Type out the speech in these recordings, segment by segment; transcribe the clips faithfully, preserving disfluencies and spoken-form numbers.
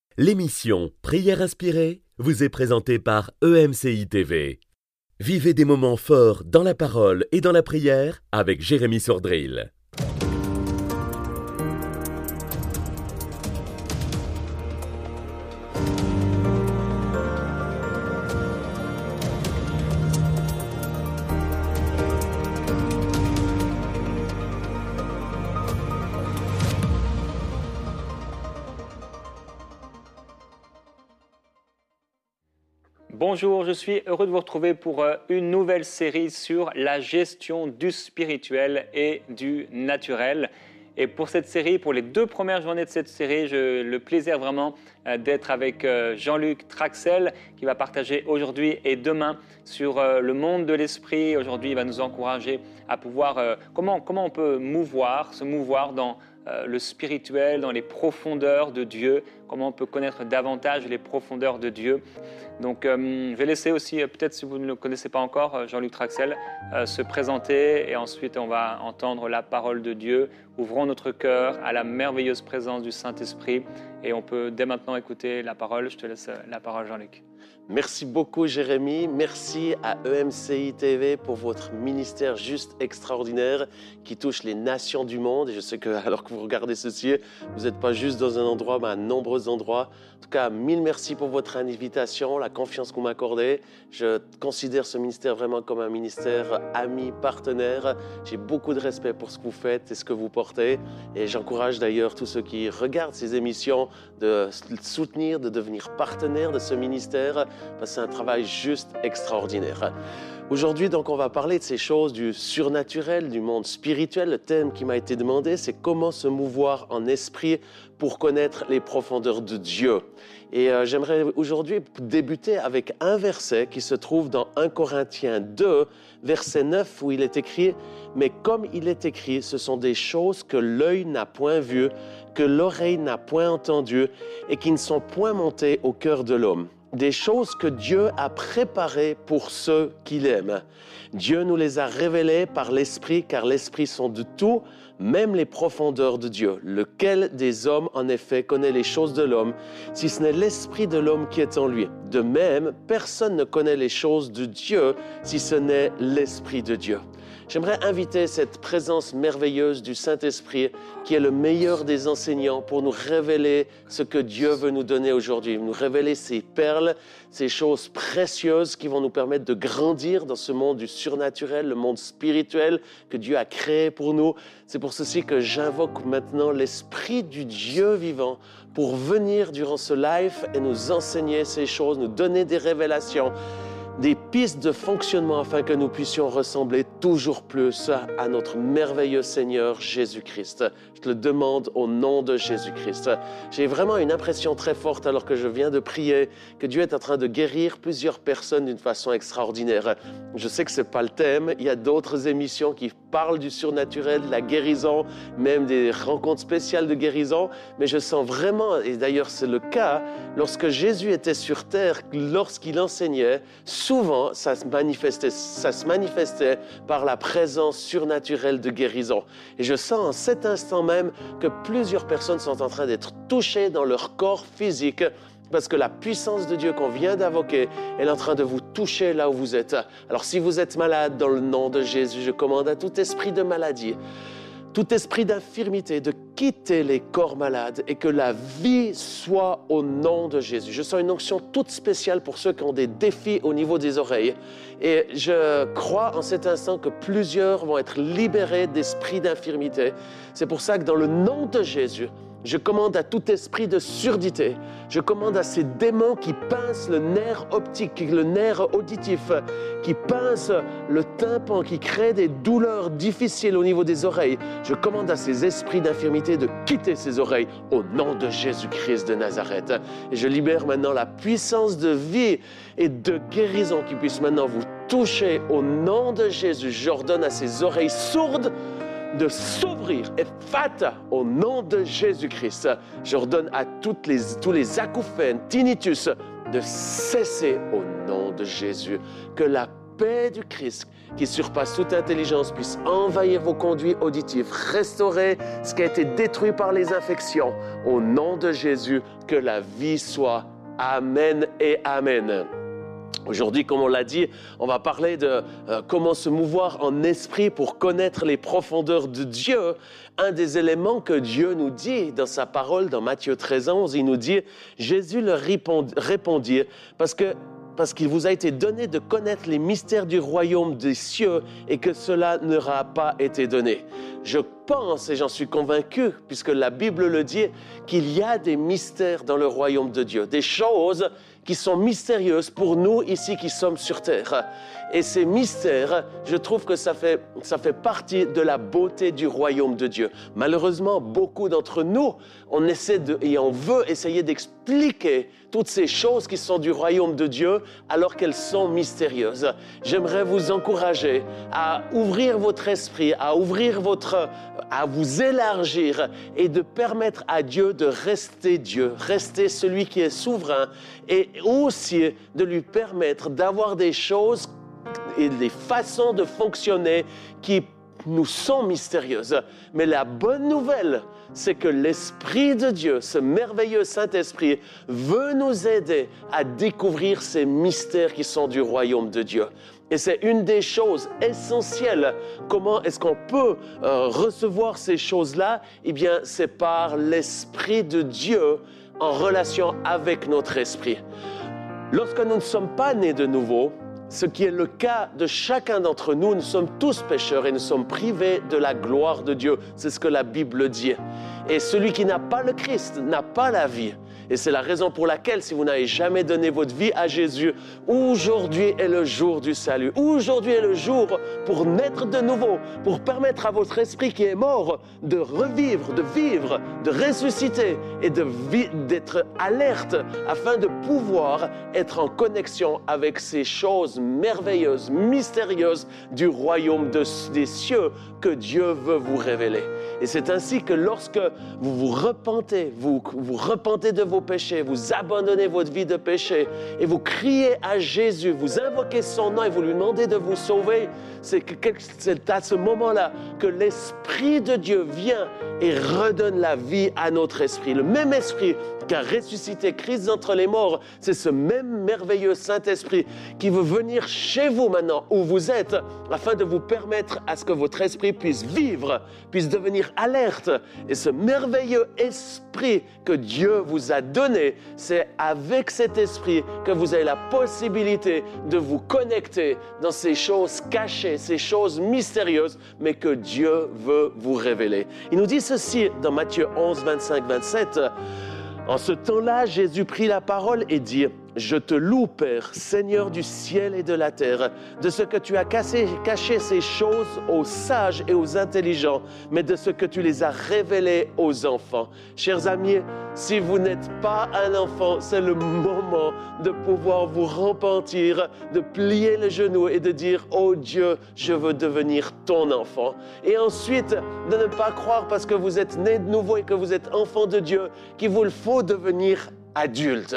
L'émission Prière inspirée vous est présentée par E M C I T V. Vivez des moments forts dans la parole et dans la prière avec Jérémy Sordrill. Bonjour, je suis heureux de vous retrouver pour une nouvelle série sur la gestion du spirituel et du naturel. Et pour cette série, pour les deux premières journées de cette série, j'ai le plaisir vraiment d'être avec Jean-Luc Traxel qui va partager aujourd'hui et demain sur le monde de l'esprit. Aujourd'hui, il va nous encourager à pouvoir, comment, comment on peut mouvoir, se mouvoir dans le spirituel, dans les profondeurs de Dieu, comment on peut connaître davantage les profondeurs de Dieu. Donc, euh, je vais laisser aussi, euh, peut-être si vous ne le connaissez pas encore, euh, Jean-Luc Traxel, euh, se présenter et ensuite on va entendre la parole de Dieu. Ouvrons notre cœur à la merveilleuse présence du Saint-Esprit et on peut dès maintenant écouter la parole. Je te laisse la parole, Jean-Luc. Merci beaucoup, Jérémy. Merci à E M C I T V pour votre ministère juste extraordinaire qui touche les nations du monde. Et je sais que, alors que vous regardez ceci, vous n'êtes pas juste dans un endroit, mais à nombreux endroits. En tout cas, mille merci pour votre invitation, la confiance que vous m'accordez. Je considère ce ministère vraiment comme un ministère ami, partenaire. J'ai beaucoup de respect pour ce que vous faites et ce que vous portez. Et j'encourage d'ailleurs tous ceux qui regardent ces émissions de soutenir, de devenir partenaires de ce ministère. Parce que c'est un travail juste extraordinaire. Aujourd'hui, donc, on va parler de ces choses du surnaturel, du monde spirituel. Le thème qui m'a été demandé, c'est comment se mouvoir en esprit pour connaître les profondeurs de Dieu. Et euh, j'aimerais aujourd'hui débuter avec un verset qui se trouve dans un Corinthiens deux, verset neuf, où il est écrit « Mais comme il est écrit, ce sont des choses que l'œil n'a point vues, que l'oreille n'a point entendues et qui ne sont point montées au cœur de l'homme. » Des choses que Dieu a préparées pour ceux qu'il aime. Dieu nous les a révélées par l'Esprit, car l'Esprit sont de tout, même les profondeurs de Dieu. Lequel des hommes, en effet, connaît les choses de l'homme, si ce n'est l'Esprit de l'homme qui est en lui? De même, personne ne connaît les choses de Dieu, si ce n'est l'Esprit de Dieu. J'aimerais inviter cette présence merveilleuse du Saint-Esprit, qui est le meilleur des enseignants, pour nous révéler ce que Dieu veut nous donner aujourd'hui, nous révéler ces perles, ces choses précieuses qui vont nous permettre de grandir dans ce monde du surnaturel, le monde spirituel que Dieu a créé pour nous. C'est pour ceci que j'invoque maintenant l'Esprit du Dieu vivant pour venir durant ce live et nous enseigner ces choses, nous donner des révélations, des pistes de fonctionnement afin que nous puissions ressembler toujours plus à notre merveilleux Seigneur Jésus-Christ. Je te le demande au nom de Jésus-Christ. J'ai vraiment une impression très forte alors que je viens de prier que Dieu est en train de guérir plusieurs personnes d'une façon extraordinaire. Je sais que ce n'est pas le thème. Il y a d'autres émissions qui parlent du surnaturel, de la guérison, même des rencontres spéciales de guérison. Mais je sens vraiment, et d'ailleurs c'est le cas, lorsque Jésus était sur terre, lorsqu'il enseignait, souvent, ça se manifestait, ça se manifestait par la présence surnaturelle de guérison. Et je sens en cet instant même que plusieurs personnes sont en train d'être touchées dans leur corps physique parce que la puissance de Dieu qu'on vient d'invoquer, elle est en train de vous toucher là où vous êtes. Alors si vous êtes malade, dans le nom de Jésus, je commande à tout esprit de maladie, tout esprit d'infirmité, de quitter les corps malades et que la vie soit au nom de Jésus. Je sens une onction toute spéciale pour ceux qui ont des défis au niveau des oreilles. Et je crois en cet instant que plusieurs vont être libérés d'esprit d'infirmité. C'est pour ça que dans le nom de Jésus, je commande à tout esprit de surdité, je commande à ces démons qui pincent le nerf optique, le nerf auditif, qui pincent le tympan, qui créent des douleurs difficiles au niveau des oreilles. Je commande à ces esprits d'infirmité de quitter ces oreilles au nom de Jésus-Christ de Nazareth. Et je libère maintenant la puissance de vie et de guérison qui puisse maintenant vous toucher au nom de Jésus. J'ordonne à ces oreilles sourdes de s'ouvrir et fata au nom de Jésus-Christ. J'ordonne à toutes les, tous les acouphènes, tinnitus, de cesser au nom de Jésus. Que la paix du Christ qui surpasse toute intelligence puisse envahir vos conduits auditifs, restaurer ce qui a été détruit par les infections. Au nom de Jésus, que la vie soit. Amen et Amen. Aujourd'hui, comme on l'a dit, on va parler de euh, comment se mouvoir en esprit pour connaître les profondeurs de Dieu. Un des éléments que Dieu nous dit dans sa parole, dans Matthieu treize, onze, il nous dit « Jésus leur répondit, parce que parce qu'il vous a été donné de connaître les mystères du royaume des cieux et que cela n'aura pas été donné. » Je pense, et j'en suis convaincu, puisque la Bible le dit, qu'il y a des mystères dans le royaume de Dieu, des choses qui sont mystérieuses pour nous ici qui sommes sur terre. Et ces mystères, je trouve que ça fait, ça fait partie de la beauté du royaume de Dieu. Malheureusement, beaucoup d'entre nous, on essaie de, et on veut essayer d'expliquer toutes ces choses qui sont du royaume de Dieu alors qu'elles sont mystérieuses. J'aimerais vous encourager à ouvrir votre esprit, à ouvrir votre, à vous élargir et de permettre à Dieu de rester Dieu, rester celui qui est souverain et aussi de lui permettre d'avoir des choses et des façons de fonctionner qui nous sont mystérieuses. Mais la bonne nouvelle, c'est que l'Esprit de Dieu, ce merveilleux Saint-Esprit, veut nous aider à découvrir ces mystères qui sont du royaume de Dieu. Et c'est une des choses essentielles. Comment est-ce qu'on peut euh, recevoir ces choses-là? Eh bien, c'est par l'Esprit de Dieu en relation avec notre esprit. Lorsque nous ne sommes pas nés de nouveau, ce qui est le cas de chacun d'entre nous, nous sommes tous pécheurs et nous sommes privés de la gloire de Dieu. C'est ce que la Bible dit. Et celui qui n'a pas le Christ n'a pas la vie. Et c'est la raison pour laquelle, si vous n'avez jamais donné votre vie à Jésus, aujourd'hui est le jour du salut. Aujourd'hui est le jour pour naître de nouveau, pour permettre à votre esprit qui est mort de revivre, de vivre, de ressusciter et de vi- d'être alerte afin de pouvoir être en connexion avec ces choses merveilleuses, mystérieuses du royaume de, des cieux que Dieu veut vous révéler. Et c'est ainsi que lorsque vous vous repentez, vous vous repentez de vos péchés, vous abandonnez votre vie de péché et vous criez à Jésus, vous invoquez son nom et vous lui demandez de vous sauver, c'est, que, c'est à ce moment-là que l'Esprit de Dieu vient et redonne la vie à notre esprit. Le même esprit qui a ressuscité Christ d'entre les morts, c'est ce même merveilleux Saint-Esprit qui veut venir chez vous maintenant, où vous êtes, afin de vous permettre à ce que votre esprit puisse vivre, puisse devenir alerte. Et ce merveilleux esprit que Dieu vous a donné, c'est avec cet esprit que vous avez la possibilité de vous connecter dans ces choses cachées, ces choses mystérieuses, mais que Dieu veut vous révéler. Il nous dit ceci dans Matthieu onze, vingt-cinq, vingt-sept. En ce temps-là, Jésus prit la parole et dit « Je te loue, Père, Seigneur du ciel et de la terre, de ce que tu as caché, caché ces choses aux sages et aux intelligents, mais de ce que tu les as révélées aux enfants. » Chers amis, si vous n'êtes pas un enfant, c'est le moment de pouvoir vous repentir, de plier le genou et de dire « Oh Dieu, je veux devenir ton enfant. » Et ensuite, de ne pas croire parce que vous êtes né de nouveau et que vous êtes enfant de Dieu, qu'il vous faut devenir adulte.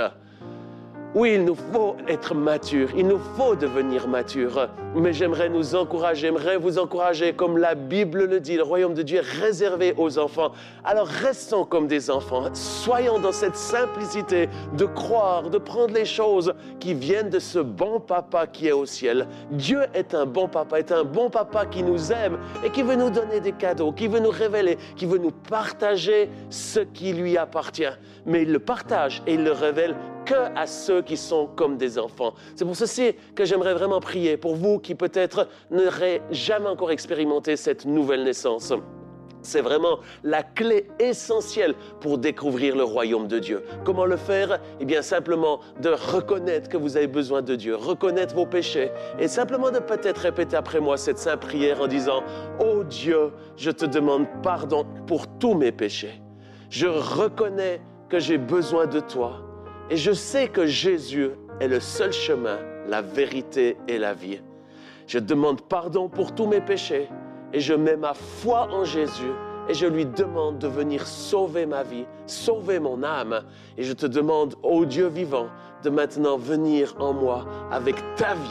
Oui, il nous faut être mature, il nous faut devenir mature. Mais j'aimerais nous encourager, j'aimerais vous encourager, comme la Bible le dit, le royaume de Dieu est réservé aux enfants. Alors restons comme des enfants, soyons dans cette simplicité de croire, de prendre les choses qui viennent de ce bon papa qui est au ciel. Dieu est un bon papa, est un bon papa qui nous aime et qui veut nous donner des cadeaux, qui veut nous révéler, qui veut nous partager ce qui lui appartient. Mais il le partage et il le révèle que à ceux qui sont comme des enfants. C'est pour ceci que j'aimerais vraiment prier pour vous qui peut-être n'aurez jamais encore expérimenté cette nouvelle naissance. C'est vraiment la clé essentielle pour découvrir le royaume de Dieu. Comment le faire? Eh bien, simplement de reconnaître que vous avez besoin de Dieu, reconnaître vos péchés et simplement de peut-être répéter après moi cette sainte prière en disant « Oh Dieu, je te demande pardon pour tous mes péchés. Je reconnais que j'ai besoin de toi. Et je sais que Jésus est le seul chemin, la vérité et la vie. Je demande pardon pour tous mes péchés et je mets ma foi en Jésus et je lui demande de venir sauver ma vie, sauver mon âme. Et je te demande, ô Dieu vivant, de maintenant venir en moi avec ta vie,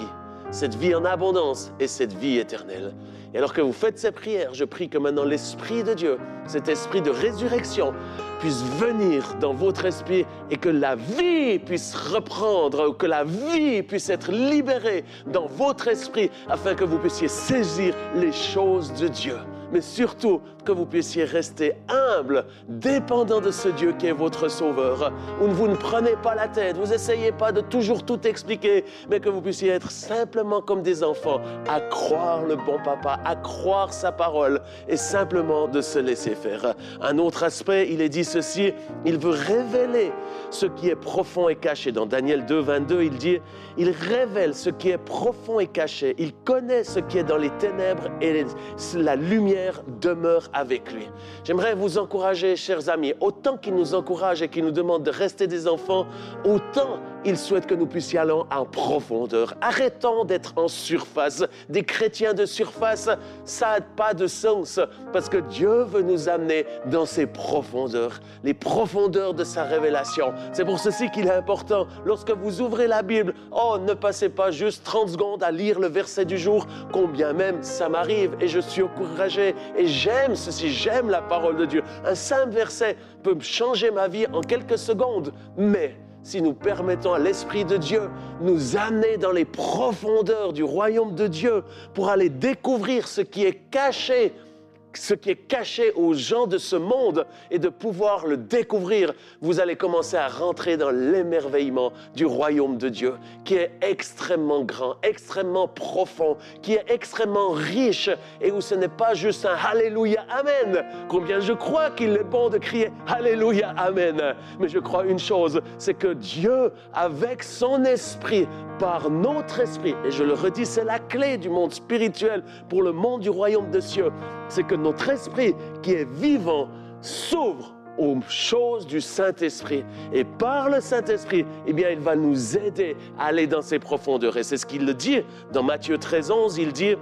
cette vie en abondance et cette vie éternelle. Et alors que vous faites ces prières, je prie que maintenant l'Esprit de Dieu, cet esprit de résurrection, puisse venir dans votre esprit et que la vie puisse reprendre, que la vie puisse être libérée dans votre esprit afin que vous puissiez saisir les choses de Dieu. Mais surtout, que vous puissiez rester humble, dépendant de ce Dieu qui est votre sauveur, où vous ne prenez pas la tête, vous n'essayez pas de toujours tout expliquer, mais que vous puissiez être simplement comme des enfants, à croire le bon papa, à croire sa parole et simplement de se laisser faire. Un autre aspect, il est dit ceci, il veut révéler ce qui est profond et caché. Dans Daniel deux, vingt-deux, il dit, il révèle ce qui est profond et caché, il connaît ce qui est dans les ténèbres et la lumière demeure avec lui. J'aimerais vous encourager, chers amis, autant qu'il nous encourage et qu'il nous demande de rester des enfants, autant il souhaite que nous puissions aller en profondeur. Arrêtons d'être en surface. Des chrétiens de surface, ça n'a pas de sens parce que Dieu veut nous amener dans ses profondeurs, les profondeurs de sa révélation. C'est pour ceci qu'il est important, lorsque vous ouvrez la Bible, oh, ne passez pas juste trente secondes à lire le verset du jour, combien même ça m'arrive et je suis encouragé et j'aime ceci, j'aime la parole de Dieu. Un simple verset peut changer ma vie en quelques secondes, mais si nous permettons à l'Esprit de Dieu nous amener dans les profondeurs du royaume de Dieu pour aller découvrir ce qui est caché, ce qui est caché aux gens de ce monde et de pouvoir le découvrir, vous allez commencer à rentrer dans l'émerveillement du royaume de Dieu qui est extrêmement grand, extrêmement profond, qui est extrêmement riche et où ce n'est pas juste un Alléluia, Amen. Combien je crois qu'il est bon de crier Alléluia, Amen. Mais je crois une chose, c'est que Dieu, avec son esprit, par notre esprit, et je le redis, c'est la clé du monde spirituel pour le monde du royaume des cieux, c'est que notre esprit qui est vivant s'ouvre aux choses du Saint-Esprit. Et par le Saint-Esprit, eh bien, il va nous aider à aller dans ces profondeurs. Et c'est ce qu'il le dit dans Matthieu treize, onze, il dit,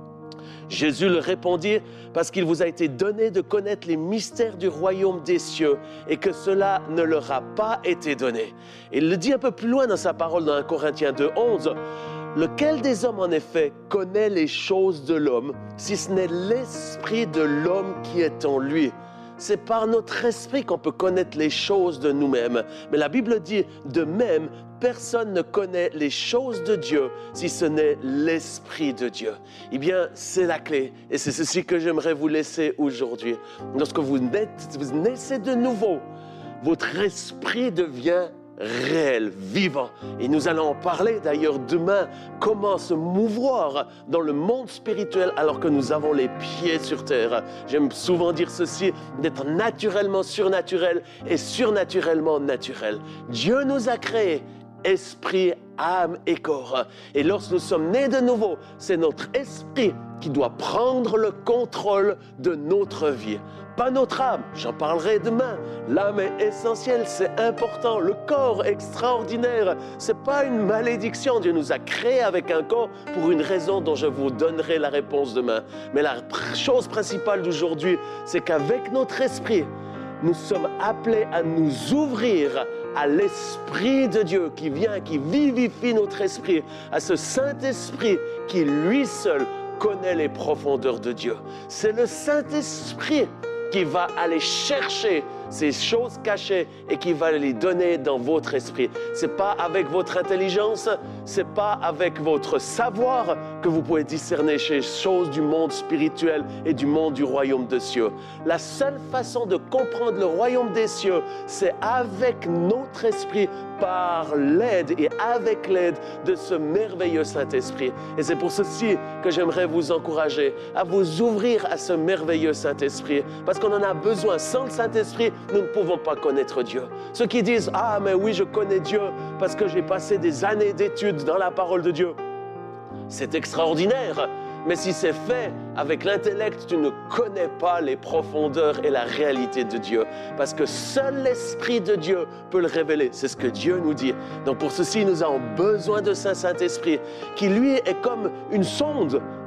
Jésus leur répondit, parce qu'il vous a été donné de connaître les mystères du royaume des cieux et que cela ne leur a pas été donné. Et il le dit un peu plus loin dans sa parole dans un Corinthiens deux, onze, lequel des hommes en effet connaît les choses de l'homme, si ce n'est l'esprit de l'homme qui est en lui? C'est par notre esprit qu'on peut connaître les choses de nous-mêmes. Mais la Bible dit, de même, personne ne connaît les choses de Dieu si ce n'est l'Esprit de Dieu. Eh bien, c'est la clé. Et c'est ceci que j'aimerais vous laisser aujourd'hui. Lorsque vous naissez, vous naissez de nouveau, votre esprit devient réel, vivant. Et nous allons en parler d'ailleurs demain, comment se mouvoir dans le monde spirituel alors que nous avons les pieds sur terre. J'aime souvent dire ceci, d'être naturellement surnaturel et surnaturellement naturel. Dieu nous a créés, esprit, âme et corps. Et lorsque nous sommes nés de nouveau, c'est notre esprit qui doit prendre le contrôle de notre vie. Pas notre âme, j'en parlerai demain. L'âme est essentielle, c'est important. Le corps extraordinaire, c'est pas une malédiction. Dieu nous a créés avec un corps pour une raison dont je vous donnerai la réponse demain. Mais la chose principale d'aujourd'hui, c'est qu'avec notre esprit, nous sommes appelés à nous ouvrir à l'Esprit de Dieu qui vient, qui vivifie notre esprit, à ce Saint-Esprit qui lui seul connaît les profondeurs de Dieu. C'est le Saint-Esprit qui va aller chercher ces choses cachées et qui va les donner dans votre esprit. C'est pas avec votre intelligence, c'est pas avec votre savoir que vous pouvez discerner ces choses du monde spirituel et du monde du royaume des cieux. La seule façon de comprendre le royaume des cieux, c'est avec notre esprit, par l'aide et avec l'aide de ce merveilleux Saint-Esprit. Et c'est pour ceci que j'aimerais vous encourager à vous ouvrir à ce merveilleux Saint-Esprit, parce qu'on en a besoin. Sans le Saint-Esprit, nous ne pouvons pas connaître Dieu. Ceux qui disent « Ah, mais oui, je connais Dieu parce que j'ai passé des années d'études dans la parole de Dieu », c'est extraordinaire. Mais si c'est fait avec l'intellect, tu ne connais pas les profondeurs et la réalité de Dieu. Parce que seul l'Esprit de Dieu peut le révéler. C'est ce que Dieu nous dit. Donc pour ceci, nous avons besoin de ce Saint-Esprit qui, lui, est comme une sonde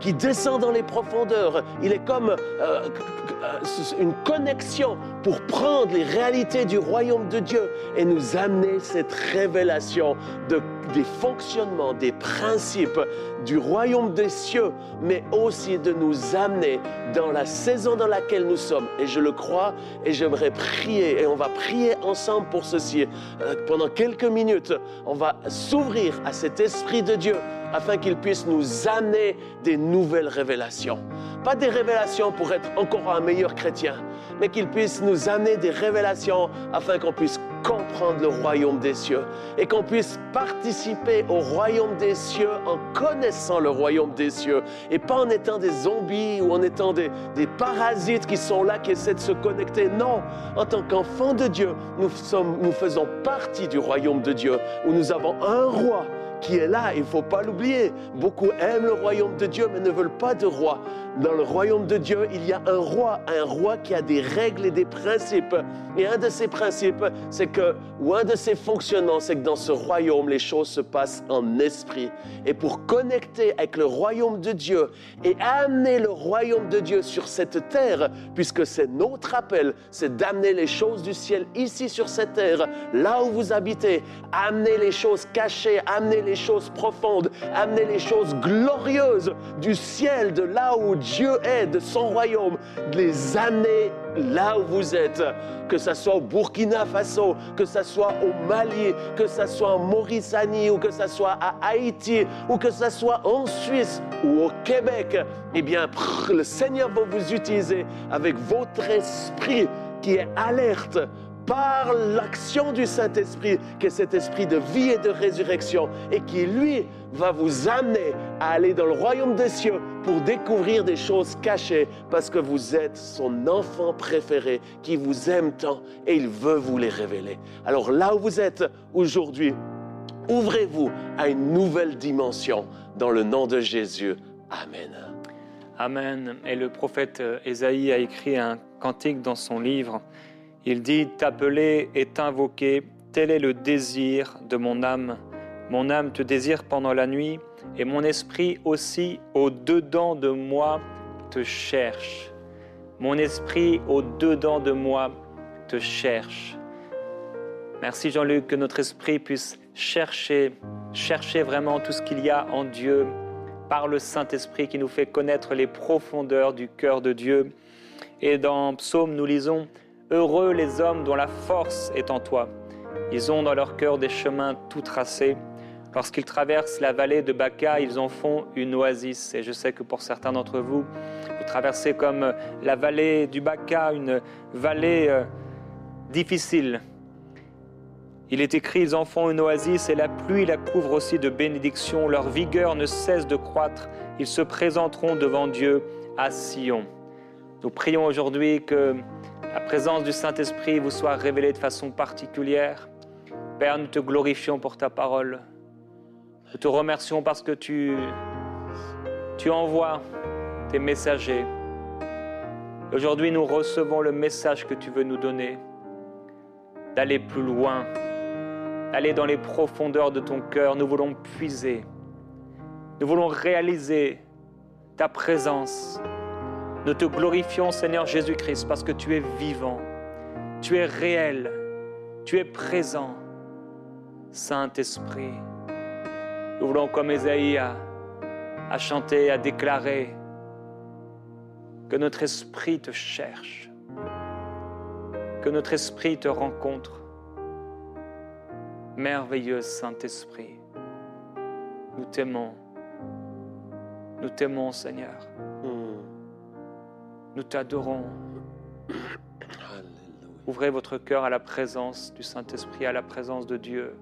qui descend dans les profondeurs. Il est comme euh, une connexion pour prendre les réalités du royaume de Dieu et nous amener cette révélation de, des fonctionnements, des principes du royaume des cieux, mais aussi de nous amener dans la saison dans laquelle nous sommes. Et je le crois et j'aimerais prier, et on va prier ensemble pour ceci. Euh, pendant quelques minutes, on va s'ouvrir à cet Esprit de Dieu afin qu'il puisse nous amener des nouvelles révélations. Pas des révélations pour être encore un meilleur chrétien, mais qu'il puisse nous amener des révélations afin qu'on puisse comprendre le royaume des cieux et qu'on puisse participer au royaume des cieux en connaissant le royaume des cieux et pas en étant des zombies ou en étant des, des parasites qui sont là, qui essaient de se connecter. Non, en tant qu'enfants de Dieu, nous, sommes, nous faisons partie du royaume de Dieu où nous avons un roi qui est là, il ne faut pas l'oublier. Beaucoup aiment le royaume de Dieu, mais ne veulent pas de roi. Dans le royaume de Dieu, il y a un roi, un roi qui a des règles et des principes. Et un de ces principes, c'est que, ou un de ses fonctionnements, c'est que dans ce royaume, les choses se passent en esprit. Et pour connecter avec le royaume de Dieu et amener le royaume de Dieu sur cette terre, puisque c'est notre appel, c'est d'amener les choses du ciel ici sur cette terre, là où vous habitez, amener les choses cachées, amener les choses profondes, amener les choses glorieuses du ciel, de là où Dieu est, de son royaume, de les amener là où vous êtes, que ce soit au Burkina Faso, que ce soit au Mali, que ce soit en Mauritanie, ou que ce soit à Haïti, ou que ce soit en Suisse ou au Québec. Eh bien, le Seigneur va vous utiliser avec votre esprit qui est alerte par l'action du Saint-Esprit, qui est cet esprit de vie et de résurrection, et qui, lui, va vous amener à aller dans le royaume des cieux pour découvrir des choses cachées, parce que vous êtes son enfant préféré, qui vous aime tant, et il veut vous les révéler. Alors là où vous êtes aujourd'hui, ouvrez-vous à une nouvelle dimension, dans le nom de Jésus. Amen. Amen. Et le prophète Ésaïe a écrit un cantique dans son livre. Il dit « T'appeler et t'invoquer, tel est le désir de mon âme. Mon âme te désire pendant la nuit, et mon esprit aussi au-dedans de moi te cherche. Mon esprit au-dedans de moi te cherche. » Merci Jean-Luc, que notre esprit puisse chercher, chercher vraiment tout ce qu'il y a en Dieu, par le Saint-Esprit qui nous fait connaître les profondeurs du cœur de Dieu. Et dans Psaume, nous lisons « Heureux les hommes dont la force est en toi. Ils ont dans leur cœur des chemins tout tracés. Lorsqu'ils traversent la vallée de Baca, ils en font une oasis. » Et je sais que pour certains d'entre vous, vous traversez comme la vallée du Baca, une vallée euh, difficile. Il est écrit, ils en font une oasis et la pluie la couvre aussi de bénédictions. Leur vigueur ne cesse de croître. Ils se présenteront devant Dieu à Sion. Nous prions aujourd'hui que la présence du Saint-Esprit vous soit révélée de façon particulière. Père, nous te glorifions pour ta parole. Nous te remercions parce que tu, tu envoies tes messagers. Aujourd'hui, nous recevons le message que tu veux nous donner, d'aller plus loin, d'aller dans les profondeurs de ton cœur. Nous voulons puiser, nous voulons réaliser ta présence. Nous te glorifions, Seigneur Jésus-Christ, parce que tu es vivant, tu es réel, tu es présent, Saint-Esprit. Nous voulons, comme Ésaïe a, a chanté, a déclaré, que notre esprit te cherche, que notre esprit te rencontre. Merveilleux Saint-Esprit, nous t'aimons, nous t'aimons, Seigneur. Mm. Nous t'adorons. Alléluia. Ouvrez votre cœur à la présence du Saint-Esprit, à la présence de Dieu.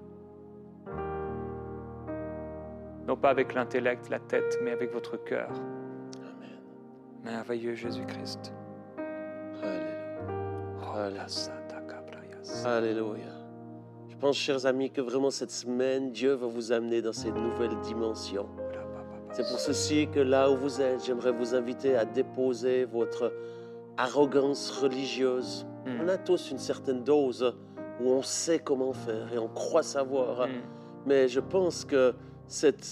Non pas avec l'intellect, la tête, mais avec votre cœur. Amen. Merveilleux Jésus-Christ. Alléluia. Alléluia. Je pense, chers amis, que vraiment cette semaine, Dieu va vous amener dans ces nouvelles dimensions. C'est pour ceci que là où vous êtes, j'aimerais vous inviter à déposer votre arrogance religieuse. Mm. On a tous une certaine dose où on sait comment faire et on croit savoir. Mm. Mais je pense que cette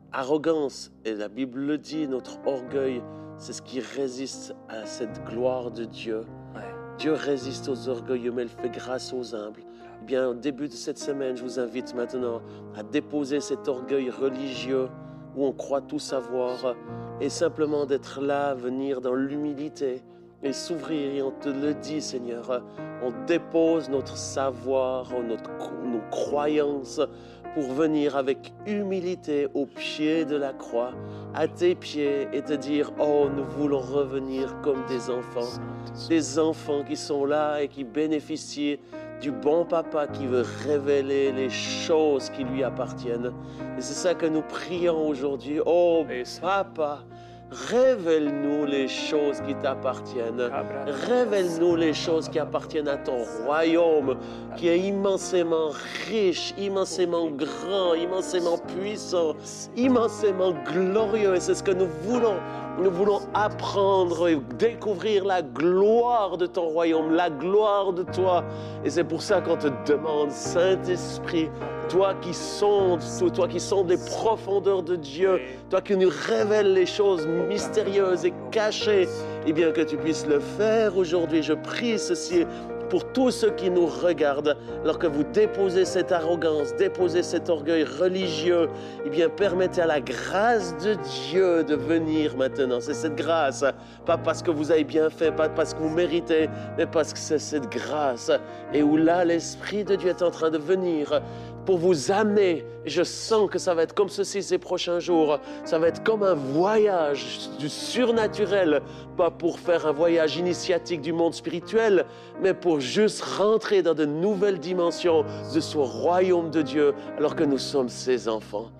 arrogance, et la Bible le dit, notre orgueil, c'est ce qui résiste à cette gloire de Dieu. Ouais. Dieu résiste aux orgueilleux, mais il fait grâce aux humbles. Eh bien, au début de cette semaine, je vous invite maintenant à déposer cet orgueil religieux où on croit tout savoir et simplement d'être là, venir dans l'humilité et s'ouvrir. Et on te le dit, Seigneur, on dépose notre savoir, notre, nos croyances pour venir avec humilité au pied de la croix, à tes pieds, et te dire, oh, nous voulons revenir comme des enfants, des enfants qui sont là et qui bénéficient du bon papa qui veut révéler les choses qui lui appartiennent. Et c'est ça que nous prions aujourd'hui. Oh, papa, révèle-nous les choses qui t'appartiennent. Révèle-nous les choses qui appartiennent à ton royaume, qui est immensément riche, immensément grand, immensément puissant, immensément glorieux. Et c'est ce que nous voulons. Nous voulons apprendre et découvrir la gloire de ton royaume, la gloire de toi. Et c'est pour ça qu'on te demande, Saint-Esprit, toi qui sondes, toi qui sondes les profondeurs de Dieu, toi qui nous révèles les choses mystérieuses et cachées, et bien que tu puisses le faire aujourd'hui. Je prie ceci pour tous ceux qui nous regardent, alors que vous déposez cette arrogance, déposez cet orgueil religieux, eh bien permettez à la grâce de Dieu de venir maintenant. C'est cette grâce, pas parce que vous avez bien fait, pas parce que vous méritez, mais parce que c'est cette grâce. Et où là, l'Esprit de Dieu est en train de venir pour vous amener. Je sens que ça va être comme ceci ces prochains jours. Ça va être comme un voyage du surnaturel, pas pour faire un voyage initiatique du monde spirituel, mais pour juste rentrer dans de nouvelles dimensions de ce royaume de Dieu, alors que nous sommes ses enfants.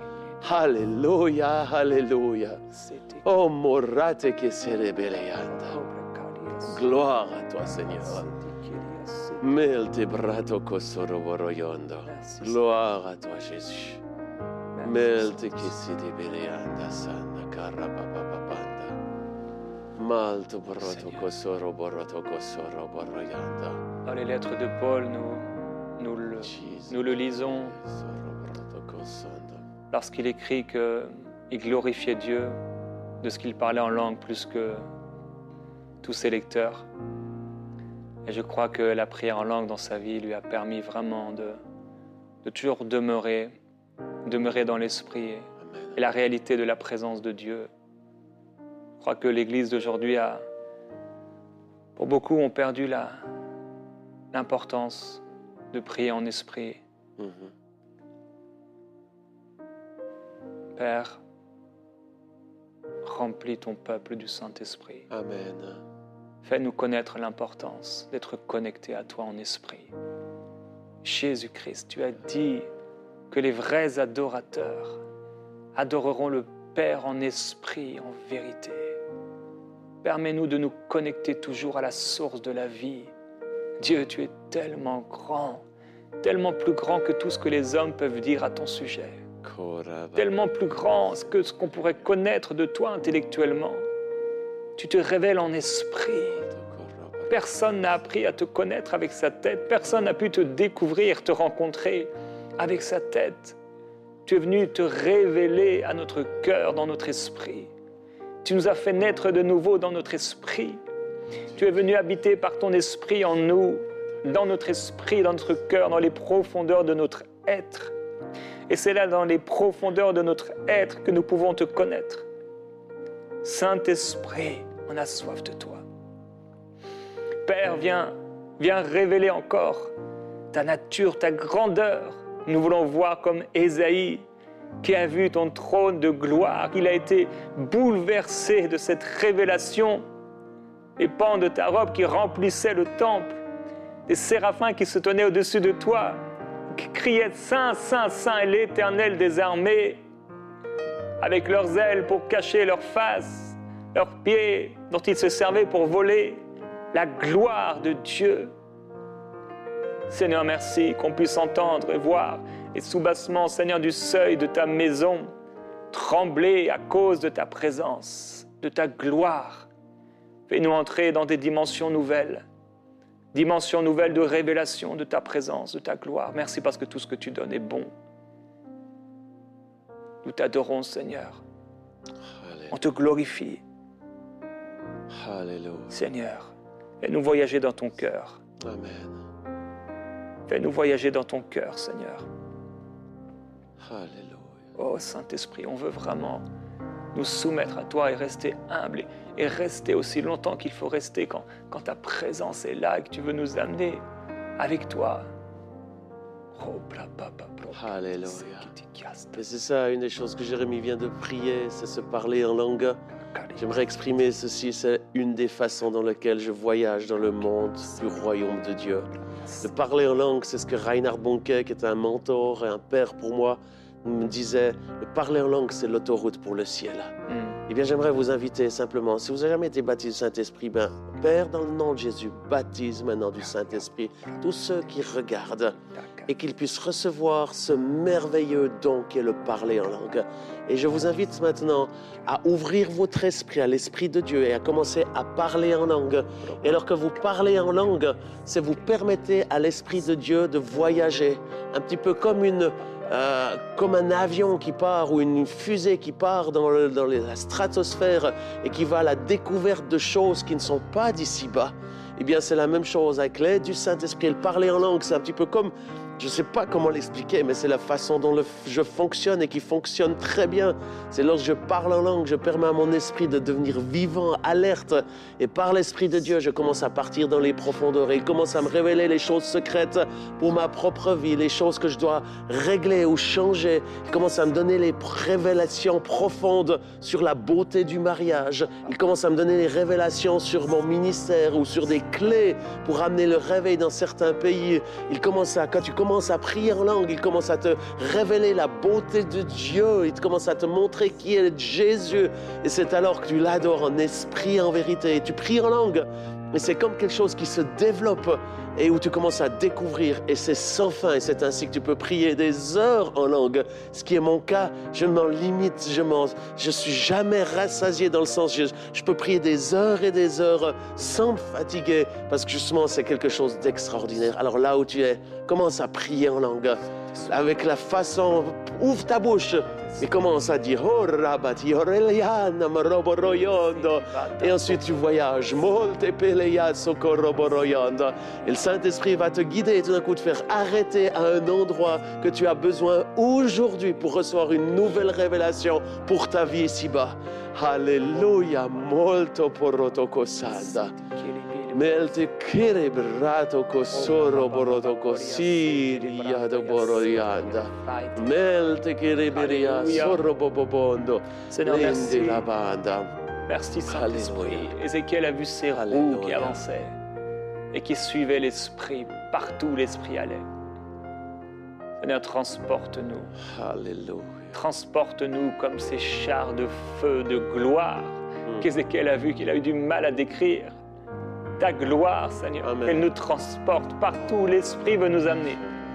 Alléluia, alléluia. Oh, morate que serebeleanda. Gloire à toi, Seigneur. Melte brato kosoro voroyondo. Gloire à toi, Jésus. Melte que si debeleanda sana karabababanda. Malto broto kosoro boroto kosoro voroyanda. Dans les lettres de Paul, nous, nous, le, nous le lisons lorsqu'il écrit qu'il glorifiait Dieu de ce qu'il parlait en langue plus que tous ses lecteurs. Et je crois que la prière en langue dans sa vie lui a permis vraiment de, de toujours demeurer, demeurer dans l'esprit et, et la réalité de la présence de Dieu. Je crois que l'Église d'aujourd'hui a, pour beaucoup, ont perdu la, l'importance de prier en esprit. Mm-hmm. Père, remplis ton peuple du Saint-Esprit. Amen. Fais-nous connaître l'importance d'être connectés à toi en esprit. Jésus-Christ, tu as dit que les vrais adorateurs adoreront le Père en esprit, en vérité. Permets-nous de nous connecter toujours à la source de la vie. Dieu, tu es tellement grand, tellement plus grand que tout ce que les hommes peuvent dire à ton sujet. Tellement plus grand que ce qu'on pourrait connaître de toi intellectuellement. Tu te révèles en esprit. Personne n'a appris à te connaître avec sa tête. Personne n'a pu te découvrir, te rencontrer avec sa tête. Tu es venu te révéler à notre cœur, dans notre esprit. Tu nous as fait naître de nouveau dans notre esprit. Tu es venu habiter par ton esprit en nous, dans notre esprit, dans notre cœur, dans les profondeurs de notre être. Et c'est là, dans les profondeurs de notre être, que nous pouvons te connaître. Saint-Esprit, on a soif de toi. Père, viens, viens révéler encore ta nature, ta grandeur. Nous voulons voir comme Ésaïe, qui a vu ton trône de gloire, qu'il a été bouleversé de cette révélation. Les pans de ta robe qui remplissaient le temple, des séraphins qui se tenaient au-dessus de toi, qui criaient « Saint, Saint, Saint est l'Éternel des armées », avec leurs ailes pour cacher leurs faces, leurs pieds dont ils se servaient pour voler, la gloire de Dieu. Seigneur, merci qu'on puisse entendre et voir les soubassements, Seigneur, du seuil de ta maison, trembler à cause de ta présence, de ta gloire. Fais-nous entrer dans des dimensions nouvelles, dimensions nouvelles de révélation de ta présence, de ta gloire. Merci parce que tout ce que tu donnes est bon. Nous t'adorons, Seigneur. Alléluia. On te glorifie, Alléluia. Seigneur. Fais-nous voyager dans ton cœur. Amen. Fais-nous voyager dans ton cœur, Seigneur. Alléluia. Oh Saint-Esprit, on veut vraiment nous soumettre à toi et rester humble et, et rester aussi longtemps qu'il faut rester quand, quand ta présence est là et que tu veux nous amener avec toi. Alléluia. Et c'est ça, une des choses que Jérémie vient de prier, c'est se parler en langue. J'aimerais exprimer ceci, c'est une des façons dans lesquelles je voyage dans le monde du royaume de Dieu. De parler en langue, c'est ce que Reinhard Bonnke, qui est un mentor et un père pour moi, me disait, de parler en langue, c'est l'autoroute pour le ciel. Mm. Eh bien, j'aimerais vous inviter simplement, si vous n'avez jamais été baptisé du Saint-Esprit, ben, Père, dans le nom de Jésus, baptise maintenant du Saint-Esprit tous ceux qui regardent et qu'ils puissent recevoir ce merveilleux don qu'est le parler en langue. Et je vous invite maintenant à ouvrir votre esprit à l'Esprit de Dieu et à commencer à parler en langue. Et alors que vous parlez en langue, c'est vous permettez à l'Esprit de Dieu de voyager, un petit peu comme une... Euh, comme un avion qui part ou une fusée qui part dans, le, dans la stratosphère et qui va à la découverte de choses qui ne sont pas d'ici-bas. Eh bien, c'est la même chose avec l'aide du Saint-Esprit. Le parler en langue, c'est un petit peu comme, je ne sais pas comment l'expliquer, mais c'est la façon dont le, je fonctionne et qui fonctionne très bien. C'est lorsque je parle en langue, je permets à mon esprit de devenir vivant, alerte. Et par l'Esprit de Dieu, je commence à partir dans les profondeurs. Et il commence à me révéler les choses secrètes pour ma propre vie, les choses que je dois régler ou changer. Il commence à me donner les révélations profondes sur la beauté du mariage. Il commence à me donner les révélations sur mon ministère ou sur des clés pour amener le réveil dans certains pays. Il commence à, quand tu commences à prier en langue, il commence à te révéler la beauté de Dieu. Il commence à te montrer qui est Jésus. Et c'est alors que tu l'adores en esprit et en vérité. Et tu pries en langue. Et c'est comme quelque chose qui se développe et où tu commences à découvrir. Et c'est sans fin. Et c'est ainsi que tu peux prier des heures en langue. Ce qui est mon cas, je m'en limite. Je m'en, je suis jamais rassasié dans le sens, je, je peux prier des heures et des heures sans me fatiguer. Parce que justement, c'est quelque chose d'extraordinaire. Alors là où tu es, commence à prier en langue. Avec la façon, ouvre ta bouche. Et commence à dire oh rabati oreliana maroboroyondo. Et ensuite tu voyages molte peleia socorroboroyondo. Et le Saint-Esprit va te guider et tout d'un coup te faire arrêter à un endroit que tu as besoin aujourd'hui pour recevoir une nouvelle révélation pour ta vie ici-bas. Alléluia, molto porotokosada. Melte kere brato kosoro boroto kosiria do boroyanda. Melte kere beria sorro bobobondo. Seigneur, merci. La banda. Merci Saint-Esprit. Ézéchiel a vu ces roues qui avançaient et qui suivaient l'Esprit. Partout l'Esprit allait. Seigneur, transporte-nous. Alléluia. Transporte-nous comme ces chars de feu, de gloire mm. qu'Ézéchiel a vu, qu'il a eu du mal à décrire. Ta gloire, Seigneur, Amen. Qu'elle nous transporte partout où l'Esprit veut nous amener.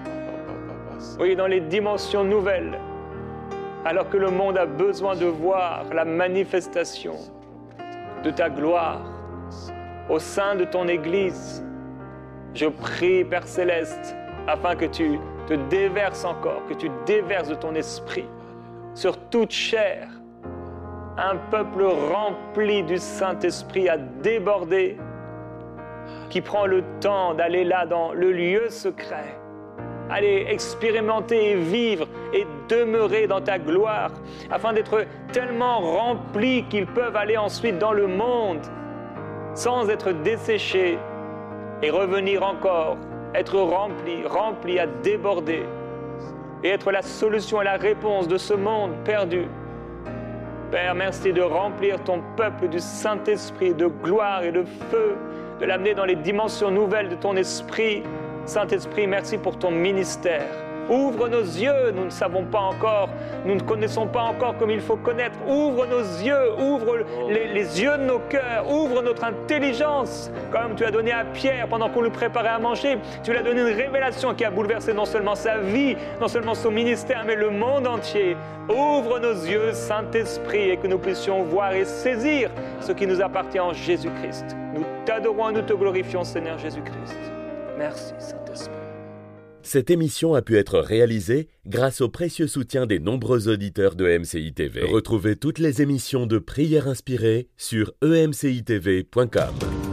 Oui, dans les dimensions nouvelles, alors que le monde a besoin de voir la manifestation de ta gloire au sein de ton Église. Je prie, Père Céleste, afin que tu te déverses encore, que tu déverses de ton Esprit sur toute chair, un peuple rempli du Saint-Esprit à déborder, qui prend le temps d'aller là dans le lieu secret, aller expérimenter et vivre et demeurer dans ta gloire, afin d'être tellement remplis qu'ils peuvent aller ensuite dans le monde sans être desséchés et revenir encore, être remplis, remplis à déborder et être la solution et la réponse de ce monde perdu. Père, merci de remplir ton peuple du Saint-Esprit, de gloire et de feu, de l'amener dans les dimensions nouvelles de ton esprit. Saint-Esprit, merci pour ton ministère. Ouvre nos yeux, nous ne savons pas encore, nous ne connaissons pas encore comme il faut connaître. Ouvre nos yeux, ouvre les, les yeux de nos cœurs, ouvre notre intelligence, comme tu as donné à Pierre pendant qu'on lui préparait à manger. Tu lui as donné une révélation qui a bouleversé non seulement sa vie, non seulement son ministère, mais le monde entier. Ouvre nos yeux, Saint-Esprit, et que nous puissions voir et saisir ce qui nous appartient en Jésus-Christ. Nous t'adorons et nous te glorifions, Seigneur Jésus-Christ. Merci, Saint-Esprit. Cette émission a pu être réalisée grâce au précieux soutien des nombreux auditeurs de E M C I T V. Retrouvez toutes les émissions de Prières inspirées sur e m c i t v point com.